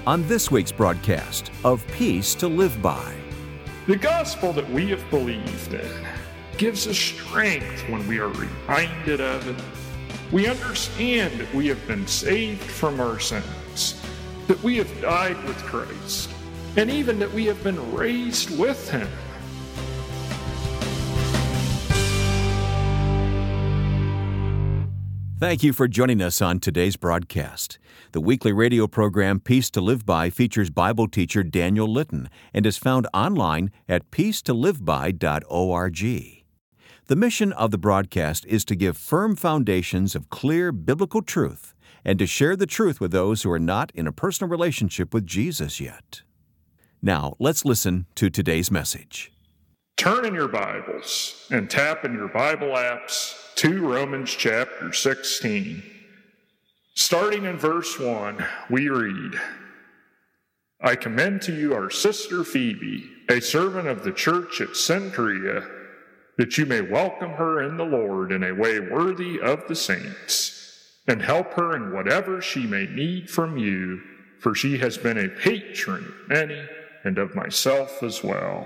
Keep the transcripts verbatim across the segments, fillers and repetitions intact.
on this week's broadcast of Peace to Live By. The gospel that we have believed in gives us strength when we are reminded of it. We understand that we have been saved from our sins, that we have died with Christ, and even that we have been raised with Him. Thank you for joining us on today's broadcast. The weekly radio program Peace to Live By features Bible teacher Daniel Litton and is found online at peace to live by dot org. The mission of the broadcast is to give firm foundations of clear biblical truth and to share the truth with those who are not in a personal relationship with Jesus yet. Now, let's listen to today's message. Turn in your Bibles and tap in your Bible apps to Romans chapter sixteen. Starting in verse one, we read, I commend to you our sister Phoebe, a servant of the church at Cenchrea, that you may welcome her in the Lord in a way worthy of the saints, and help her in whatever she may need from you, for she has been a patron of many and of myself as well.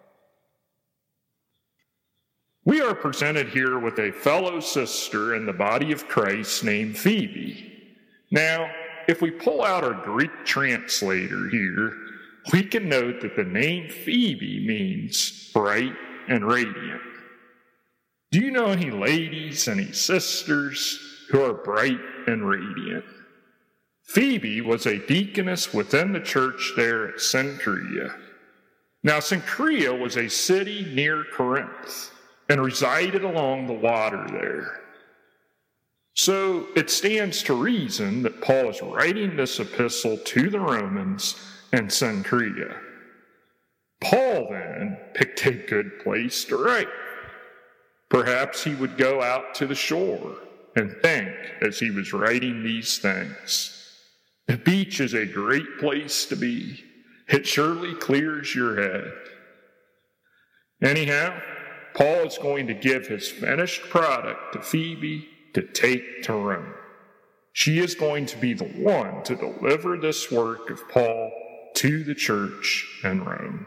We are presented here with a fellow sister in the body of Christ named Phoebe. Now, if we pull out our Greek translator here, we can note that the name Phoebe means bright and radiant. Do you know any ladies, any sisters who are bright and radiant? Phoebe was a deaconess within the church there at Cenchrea. Now, Cenchrea was a city near Corinth and resided along the water there. So it stands to reason that Paul is writing this epistle to the Romans and Cenchrea. Paul then picked a good place to write. Perhaps he would go out to the shore and think as he was writing these things. The beach is a great place to be. It surely clears your head. Anyhow, Paul is going to give his finished product to Phoebe to take to Rome. She is going to be the one to deliver this work of Paul to the church in Rome.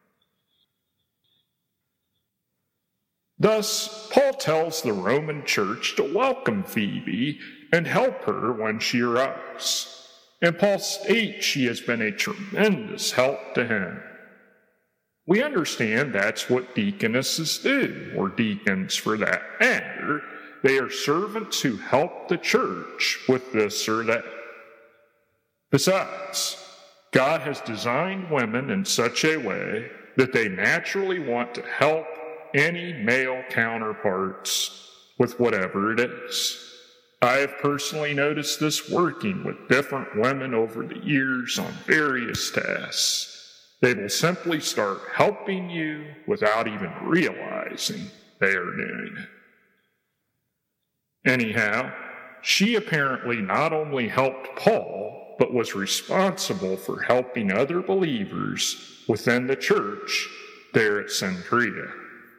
Thus, Paul tells the Roman church to welcome Phoebe and help her when she arrives. And Paul states she has been a tremendous help to him. We understand that's what deaconesses do, or deacons for that matter. They are servants who help the church with this or that. Besides, God has designed women in such a way that they naturally want to help any male counterparts with whatever it is. I have personally noticed this working with different women over the years on various tasks. They will simply start helping you without even realizing they are doing it. Anyhow, she apparently not only helped Paul, but was responsible for helping other believers within the church there at Cenchrea.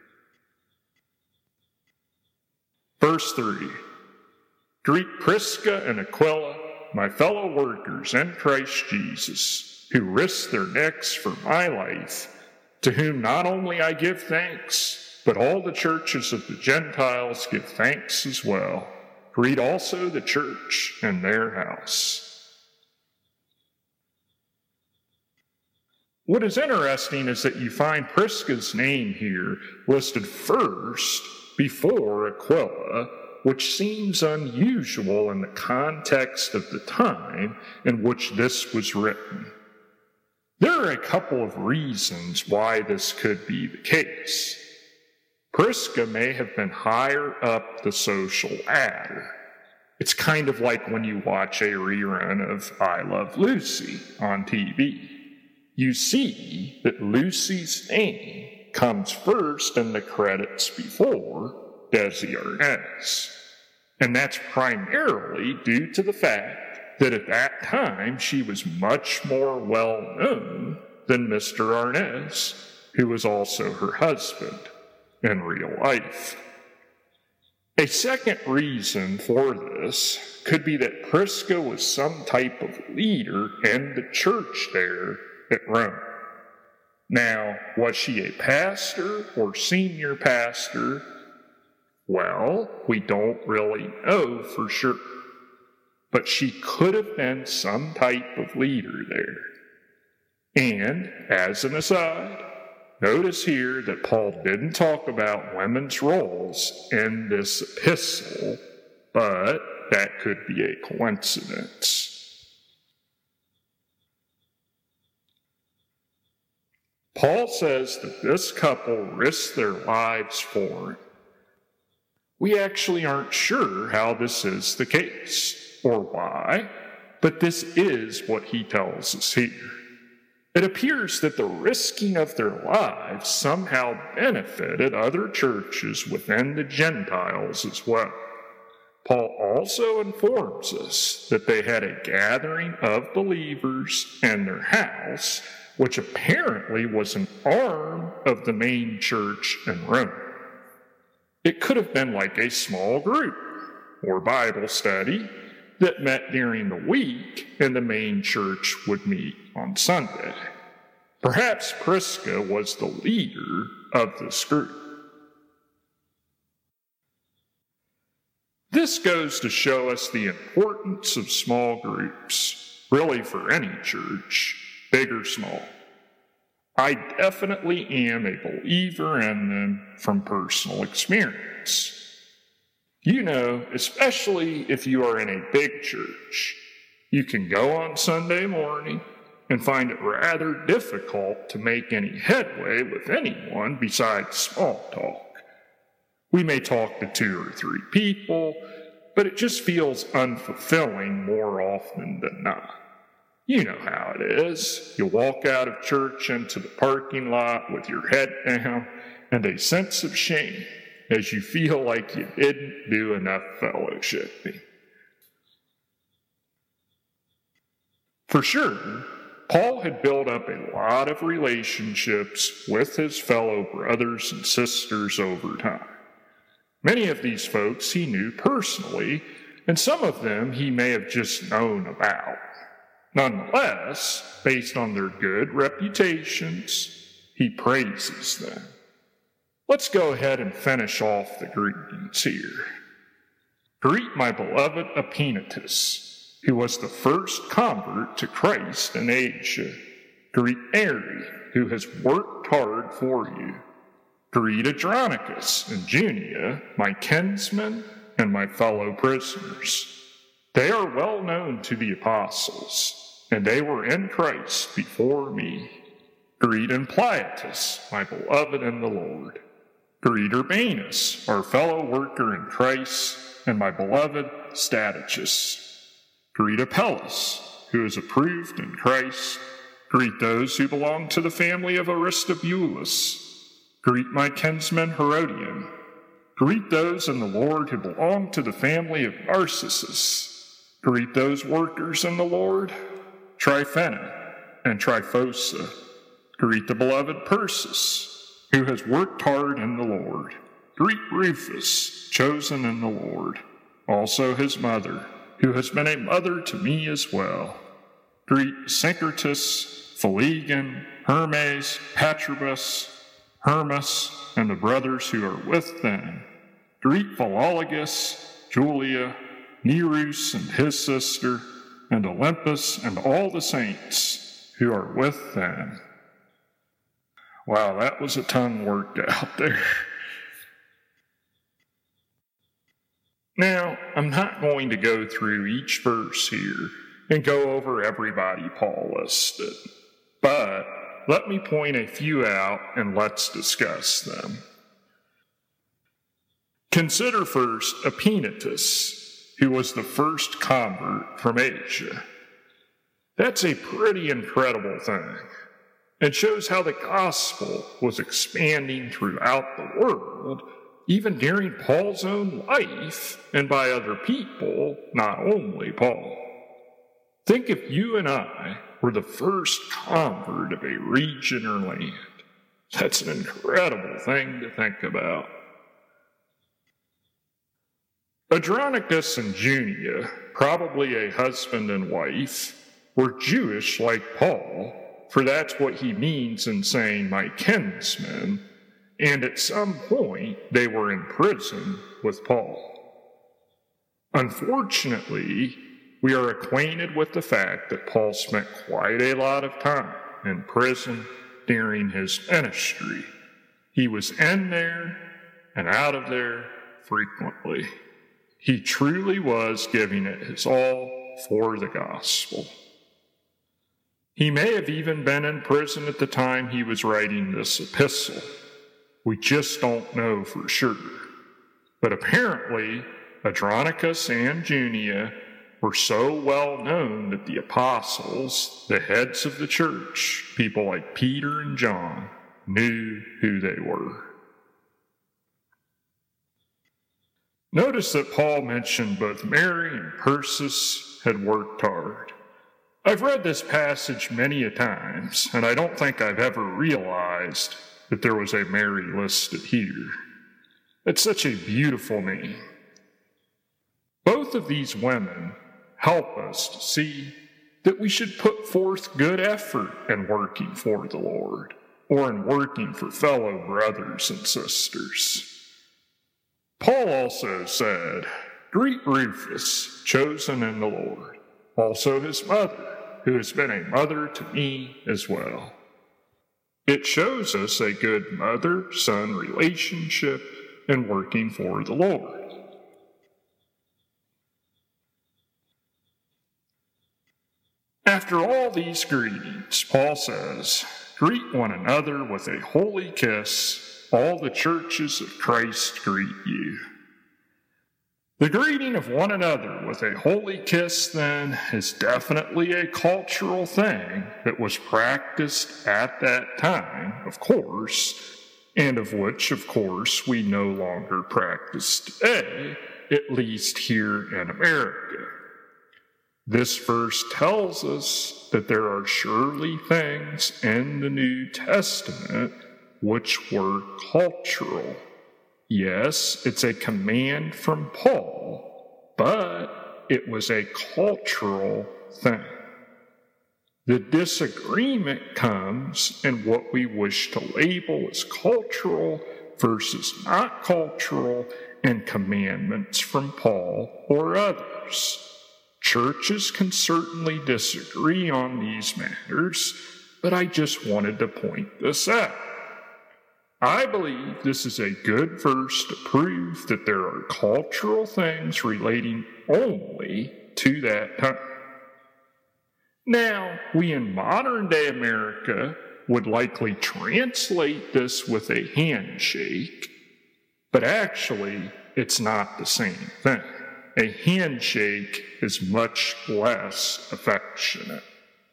Verse three, Greet Prisca and Aquila, my fellow workers in Christ Jesus, who risked their necks for my life, to whom not only I give thanks, but all the churches of the Gentiles give thanks as well. Greet also the church in their house. What is interesting is that you find Prisca's name here listed first before Aquila, which seems unusual in the context of the time in which this was written. There are a couple of reasons why this could be the case. Prisca may have been higher up the social ladder. It's kind of like when you watch a rerun of I Love Lucy on T V. You see that Lucy's name comes first in the credits before Desi Arnaz. And that's primarily due to the fact that at that time she was much more well known than Mister Arnaz, who was also her husband in real life. A second reason for this could be that Prisca was some type of leader in the church there at Rome. Now, was she a pastor or senior pastor? Well, we don't really know for sure. But she could have been some type of leader there. And, as an aside, notice here that Paul didn't talk about women's roles in this epistle, but that could be a coincidence. Paul says that this couple risked their lives for him. We actually aren't sure how this is the case, or why, but this is what he tells us here. It appears that the risking of their lives somehow benefited other churches within the Gentiles as well. Paul also informs us that they had a gathering of believers in their house, which apparently was an arm of the main church in Rome. It could have been like a small group or Bible study that met during the week and the main church would meet on Sunday. Perhaps Prisca was the leader of this group. This goes to show us the importance of small groups, really for any church, big or small. I definitely am a believer in them from personal experience. You know, especially if you are in a big church, you can go on Sunday morning and find it rather difficult to make any headway with anyone besides small talk. We may talk to two or three people, but it just feels unfulfilling more often than not. You know how it is. You walk out of church into the parking lot with your head down and a sense of shame as you feel like you didn't do enough fellowshipping. For sure, Paul had built up a lot of relationships with his fellow brothers and sisters over time. Many of these folks he knew personally, and some of them he may have just known about. Nonetheless, based on their good reputations, he praises them. Let's go ahead and finish off the greetings here. Greet my beloved Epaenetus, who was the first convert to Christ in Asia. Greet Mary, who has worked hard for you. Greet Andronicus and Junia, my kinsmen and my fellow prisoners. They are well known to the apostles, and they were in Christ before me. Greet Ampliatus, my beloved in the Lord. Greet Urbanus, our fellow worker in Christ, and my beloved Statichus. Greet Apelles, who is approved in Christ. Greet those who belong to the family of Aristobulus. Greet my kinsman Herodion. Greet those in the Lord who belong to the family of Narcissus. Greet those workers in the Lord, Tryphena and Tryphosa. Greet the beloved Persis, who has worked hard in the Lord. Greet Rufus, chosen in the Lord, also his mother, who has been a mother to me as well. Greet Syncritus, Phlegon, Hermes, Patrobus, Hermas, and the brothers who are with them. Greet Philologus, Julia, Nerus and his sister, and Olympus and all the saints who are with them. Wow, that was a tongue worked out there. Now, I'm not going to go through each verse here and go over everybody Paul listed, but let me point a few out and let's discuss them. Consider first Epaenetus, who was the first convert from Asia. That's a pretty incredible thing. It shows how the gospel was expanding throughout the world, even during Paul's own life and by other people, not only Paul. Think if you and I were the first convert of a region or land. That's an incredible thing to think about. Andronicus and Junia, probably a husband and wife, were Jewish like Paul, for that's what he means in saying my kinsmen, and at some point they were in prison with Paul. Unfortunately, we are acquainted with the fact that Paul spent quite a lot of time in prison during his ministry. He was in there and out of there frequently. He truly was giving it his all for the gospel. He may have even been in prison at the time he was writing this epistle. We just don't know for sure. But apparently, Andronicus and Junia were so well known that the apostles, the heads of the church, people like Peter and John, knew who they were. Notice that Paul mentioned both Mary and Persis had worked hard. I've read this passage many a times, and I don't think I've ever realized that there was a Mary listed here. It's such a beautiful name. Both of these women help us to see that we should put forth good effort in working for the Lord, or in working for fellow brothers and sisters. Paul also said, "Greet Rufus, chosen in the Lord, also his mother, who has been a mother to me as well." It shows us a good mother-son relationship in working for the Lord. After all these greetings, Paul says, "Greet one another with a holy kiss. All the churches of Christ greet you." The greeting of one another with a holy kiss, then, is definitely a cultural thing that was practiced at that time, of course, and of which, of course, we no longer practice today, at least here in America. This verse tells us that there are surely things in the New Testament which were cultural. Yes, it's a command from Paul, but it was a cultural thing. The disagreement comes in what we wish to label as cultural versus not cultural and commandments from Paul or others. Churches can certainly disagree on these matters, but I just wanted to point this out. I believe this is a good verse to prove that there are cultural things relating only to that time. Now, we in modern-day America would likely translate this with a handshake, but actually, it's not the same thing. A handshake is much less affectionate.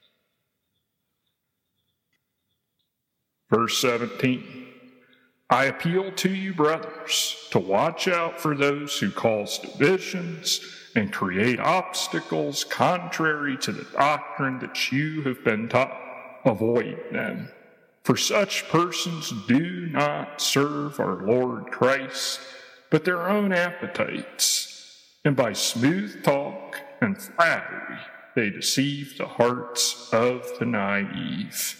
Verse seventeen. I appeal to you, brothers, to watch out for those who cause divisions and create obstacles contrary to the doctrine that you have been taught. Avoid them. For such persons do not serve our Lord Christ, but their own appetites. And by smooth talk and flattery, they deceive the hearts of the naive.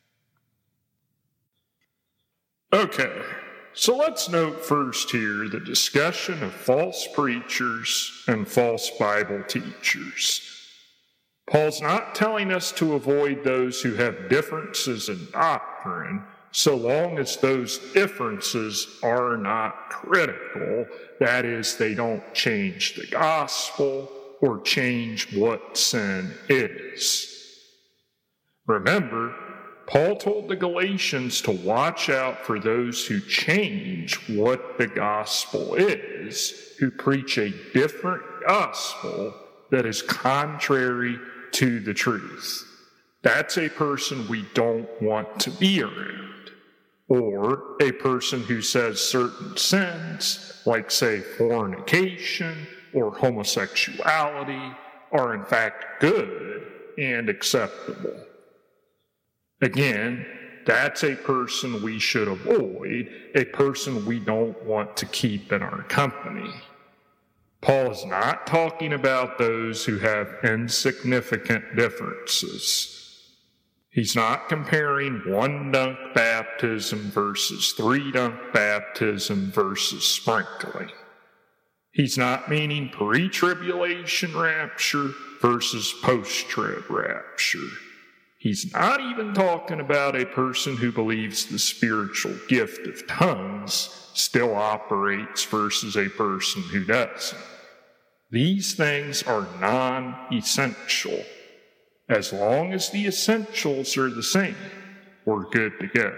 Okay, so let's note first here the discussion of false preachers and false Bible teachers. Paul's not telling us to avoid those who have differences in doctrine, so long as those differences are not critical. That is, they don't change the gospel or change what sin is. Remember, Paul told the Galatians to watch out for those who change what the gospel is, who preach a different gospel that is contrary to the truth. That's a person we don't want to be around. Or a person who says certain sins, like, say, fornication or homosexuality, are in fact good and acceptable. Again, that's a person we should avoid, a person we don't want to keep in our company. Paul is not talking about those who have insignificant differences. He's not comparing one dunk baptism versus three dunk baptism versus sprinkling. He's not meaning pre-tribulation rapture versus post-trib rapture. He's not even talking about a person who believes the spiritual gift of tongues still operates versus a person who doesn't. These things are non-essential. As long as the essentials are the same, we're good to go.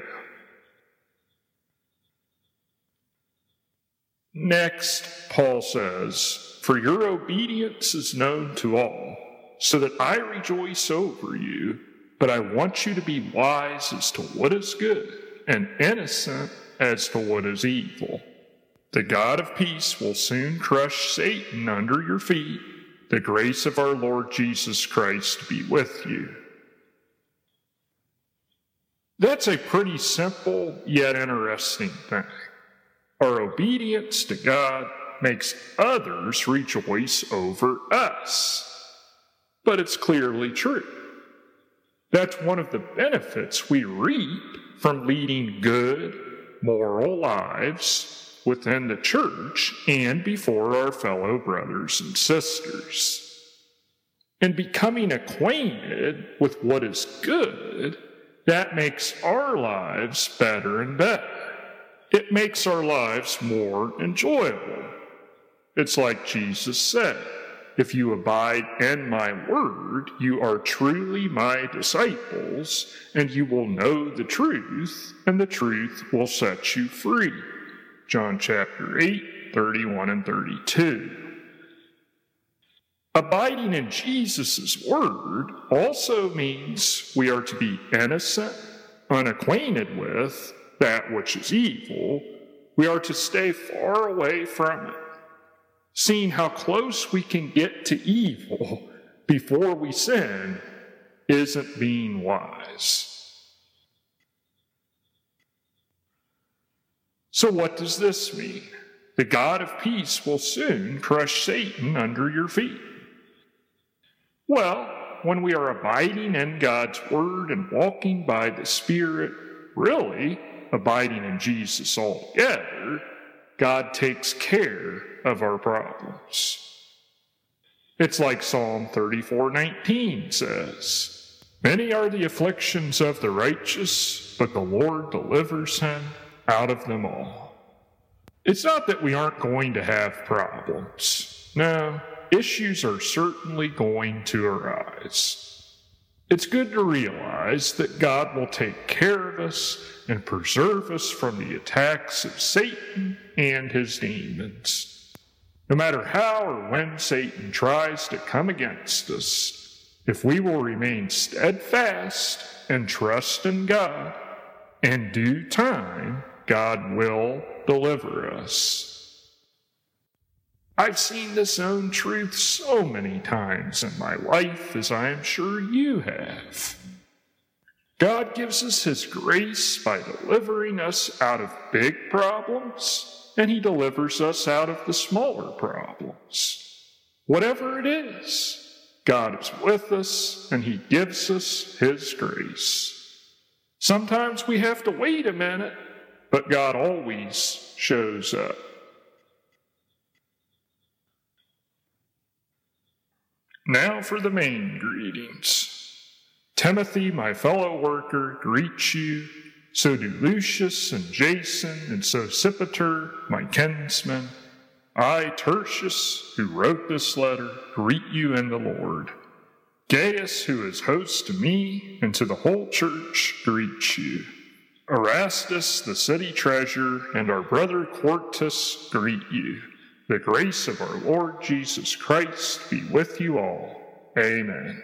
Next, Paul says, "For your obedience is known to all, so that I rejoice over you, but I want you to be wise as to what is good and innocent as to what is evil. The God of peace will soon crush Satan under your feet. The grace of our Lord Jesus Christ be with you." That's a pretty simple yet interesting thing. Our obedience to God makes others rejoice over us. But it's clearly true. That's one of the benefits we reap from leading good, moral lives within the church and before our fellow brothers and sisters. And becoming acquainted with what is good, that makes our lives better and better. It makes our lives more enjoyable. It's like Jesus said, "If you abide in my word, you are truly my disciples, and you will know the truth, and the truth will set you free." John chapter eight, thirty-one and thirty-two. Abiding in Jesus' word also means we are to be innocent, unacquainted with that which is evil. We are to stay far away from it. Seeing how close we can get to evil before we sin isn't being wise. So what does this mean? The God of peace will soon crush Satan under your feet. Well, when we are abiding in God's word and walking by the Spirit, really abiding in Jesus altogether, God takes care of our problems. It's like Psalm thirty-four nineteen says, "Many are the afflictions of the righteous, but the Lord delivers him out of them all." It's not that we aren't going to have problems. No, issues are certainly going to arise. It's good to realize that God will take care of us and preserve us from the attacks of Satan and his demons. No matter how or when Satan tries to come against us, if we will remain steadfast and trust in God, in due time, God will deliver us. I've seen this own truth so many times in my life, as I am sure you have. God gives us his grace by delivering us out of big problems, and he delivers us out of the smaller problems. Whatever it is, God is with us, and he gives us his grace. Sometimes we have to wait a minute, but God always shows up. Now for the main greetings. Timothy, my fellow worker, greets you. So do Lucius and Jason and Sosipater, my kinsmen. I, Tertius, who wrote this letter, greet you in the Lord. Gaius, who is host to me and to the whole church, greets you. Erastus, the city treasurer, and our brother Quartus greet you. The grace of our Lord Jesus Christ be with you all. Amen.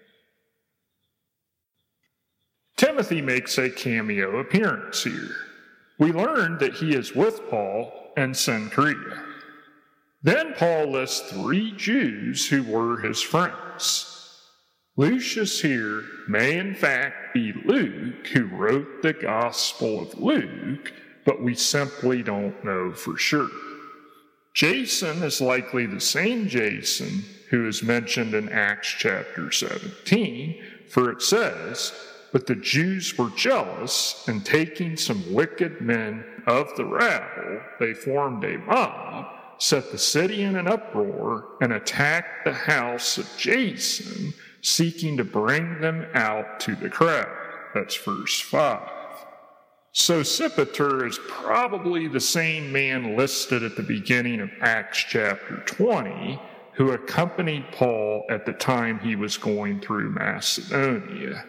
Timothy makes a cameo appearance here. We learned that he is with Paul in Cenchrea. Then Paul lists three Jews who were his friends. Lucius here may in fact be Luke, who wrote the Gospel of Luke, but we simply don't know for sure. Jason is likely the same Jason who is mentioned in Acts chapter seventeen, for it says, "But the Jews were jealous, and taking some wicked men of the rabble, they formed a mob, set the city in an uproar, and attacked the house of Jason, seeking to bring them out to the crowd." That's verse five. Sosipater is probably the same man listed at the beginning of Acts chapter twenty, who accompanied Paul at the time he was going through Macedonia.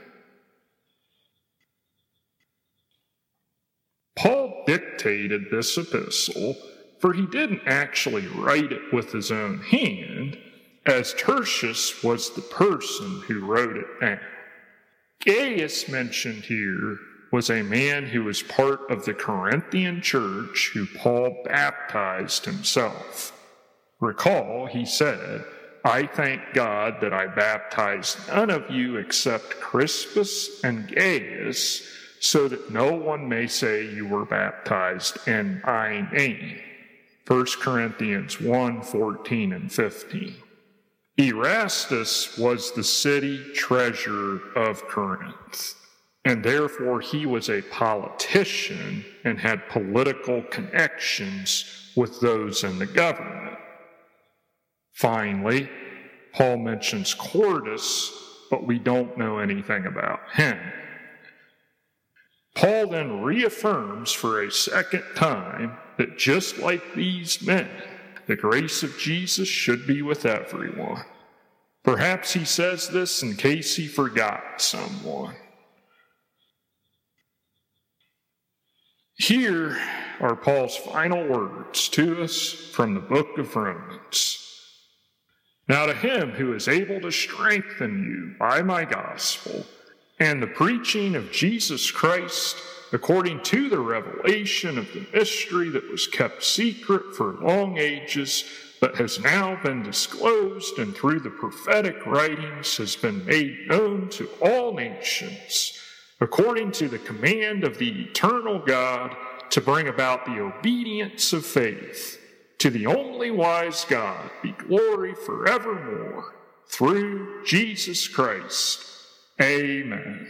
Paul dictated this epistle, for he didn't actually write it with his own hand, as Tertius was the person who wrote it down. Gaius, mentioned here, was a man who was part of the Corinthian church who Paul baptized himself. Recall, he said, "I thank God that I baptized none of you except Crispus and Gaius, so that no one may say you were baptized in my name." First Corinthians one, fourteen and fifteen. Erastus was the city treasurer of Corinth, and therefore he was a politician and had political connections with those in the government. Finally, Paul mentions Quartus, but we don't know anything about him. Paul then reaffirms for a second time that just like these men, the grace of Jesus should be with everyone. Perhaps he says this in case he forgot someone. Here are Paul's final words to us from the book of Romans. "Now to him who is able to strengthen you by my gospel and the preaching of Jesus Christ, according to the revelation of the mystery that was kept secret for long ages, but has now been disclosed and through the prophetic writings has been made known to all nations, according to the command of the eternal God, to bring about the obedience of faith. To the only wise God be glory forevermore, through Jesus Christ. Amen."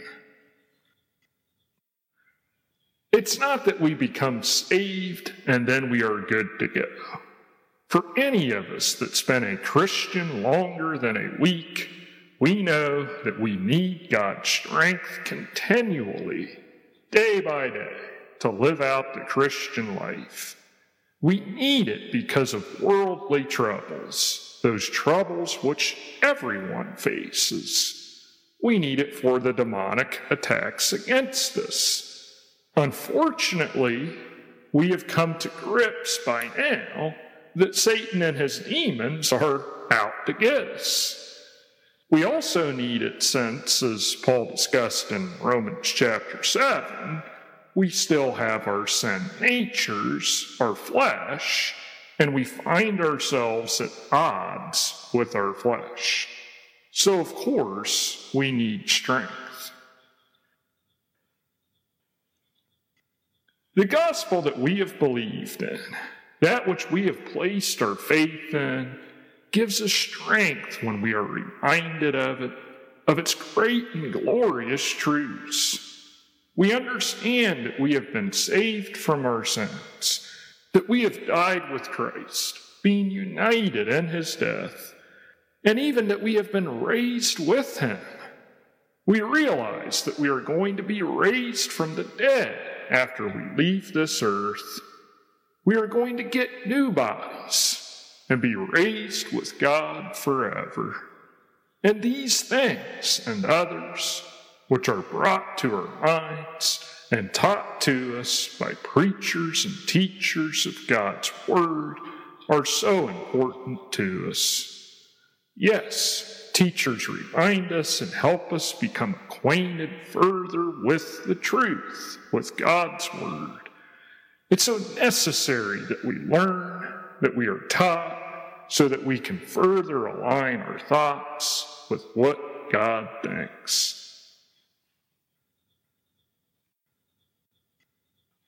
It's not that we become saved and then we are good to go. For any of us that's been a Christian longer than a week, we know that we need God's strength continually, day by day, to live out the Christian life. We need it because of worldly troubles, those troubles which everyone faces. We need it for the demonic attacks against us. Unfortunately, we have come to grips by now that Satan and his demons are out to get us. We also need it since, as Paul discussed in Romans chapter seven, we still have our sin natures, our flesh, and we find ourselves at odds with our flesh. So, of course, we need strength. The gospel that we have believed in, that which we have placed our faith in, gives us strength when we are reminded of it, of its great and glorious truths. We understand that we have been saved from our sins, that we have died with Christ, being united in his death, and even that we have been raised with him. We realize that we are going to be raised from the dead after we leave this earth. We are going to get new bodies and be raised with God forever. And these things and others, which are brought to our minds and taught to us by preachers and teachers of God's Word, are so important to us. Yes, teachers remind us and help us become acquainted further with the truth, with God's Word. It's so necessary that we learn, that we are taught, so that we can further align our thoughts with what God thinks.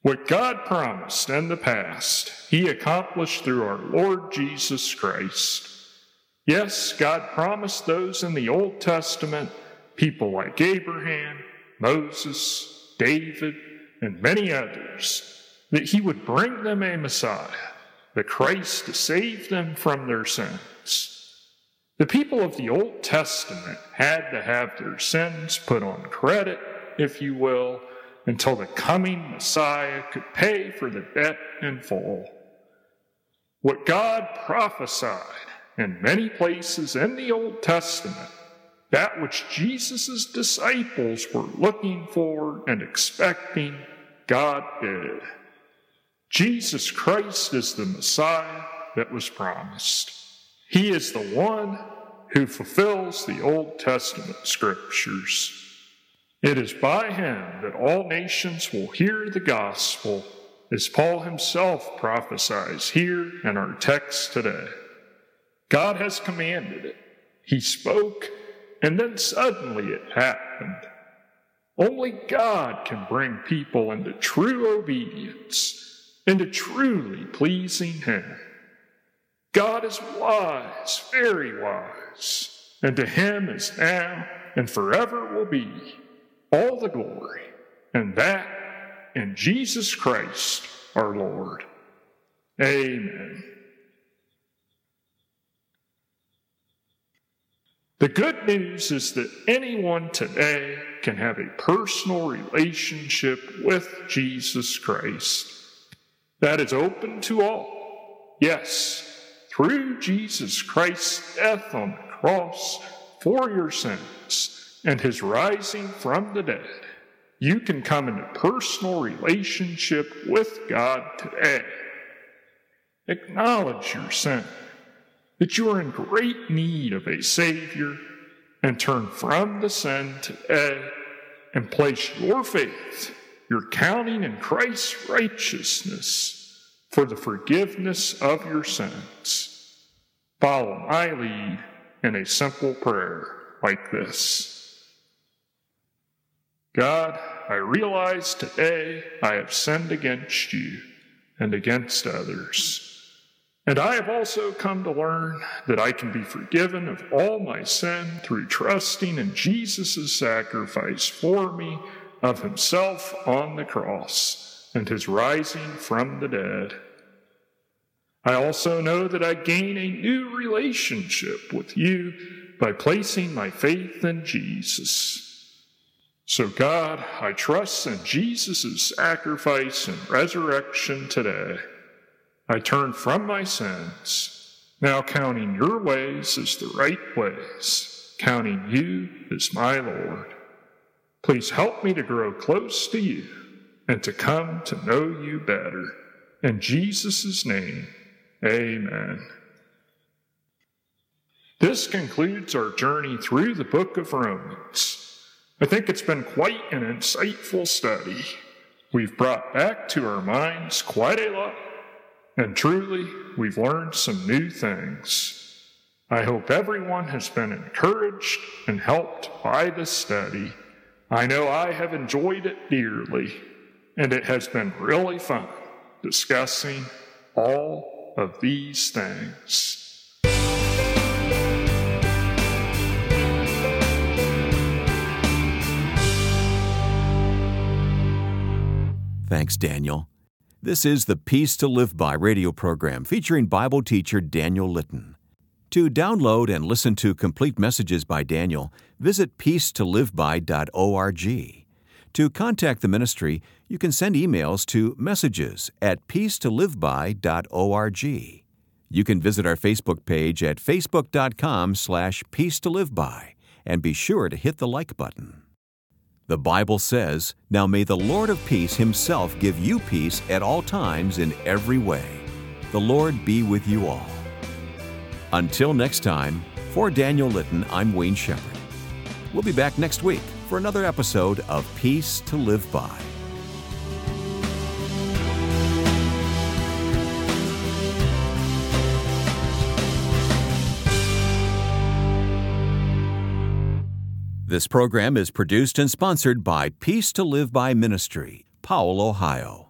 What God promised in the past, He accomplished through our Lord Jesus Christ. Yes, God promised those in the Old Testament, people like Abraham, Moses, David, and many others, that He would bring them a Messiah, the Christ, to save them from their sins. The people of the Old Testament had to have their sins put on credit, if you will, until the coming Messiah could pay for the debt in full. What God prophesied in many places in the Old Testament, that which Jesus' disciples were looking for and expecting, God did. Jesus Christ is the Messiah that was promised. He is the one who fulfills the Old Testament scriptures. It is by Him that all nations will hear the gospel, as Paul himself prophesies here in our text today. God has commanded it. He spoke, and then suddenly it happened. Only God can bring people into true obedience, into truly pleasing Him. God is wise, very wise, and to Him is now and forever will be all the glory, and that in Jesus Christ our Lord. Amen. The good news is that anyone today can have a personal relationship with Jesus Christ. That is open to all. Yes, through Jesus Christ's death on the cross for your sins and His rising from the dead, you can come into personal relationship with God today. Acknowledge your sin, that you are in great need of a Savior, and turn from the sin today and place your faith, your counting in Christ's righteousness for the forgiveness of your sins. Follow my lead in a simple prayer like this. God, I realize today I have sinned against you and against others. And I have also come to learn that I can be forgiven of all my sin through trusting in Jesus' sacrifice for me of Himself on the cross and His rising from the dead. I also know that I gain a new relationship with you by placing my faith in Jesus. So God, I trust in Jesus' sacrifice and resurrection today. I turn from my sins, now counting your ways as the right ways, counting you as my Lord. Please help me to grow close to you and to come to know you better. In Jesus' name, amen. This concludes our journey through the book of Romans. I think it's been quite an insightful study. We've brought back to our minds quite a lot. And truly, we've learned some new things. I hope everyone has been encouraged and helped by this study. I know I have enjoyed it dearly, and it has been really fun discussing all of these things. Thanks, Daniel. This is the Peace to Live By radio program featuring Bible teacher Daniel Litton. To download and listen to complete messages by Daniel, visit peace to live by dot org. To contact the ministry, you can send emails to messages at peace to live by dot org. You can visit our Facebook page at facebook dot com slash peace to live by and be sure to hit the like button. The Bible says, "Now may the Lord of peace Himself give you peace at all times in every way. The Lord be with you all." Until next time, for Daniel Litton, I'm Wayne Shepherd. We'll be back next week for another episode of Peace to Live By. This program is produced and sponsored by Peace to Live By Ministry, Powell, Ohio.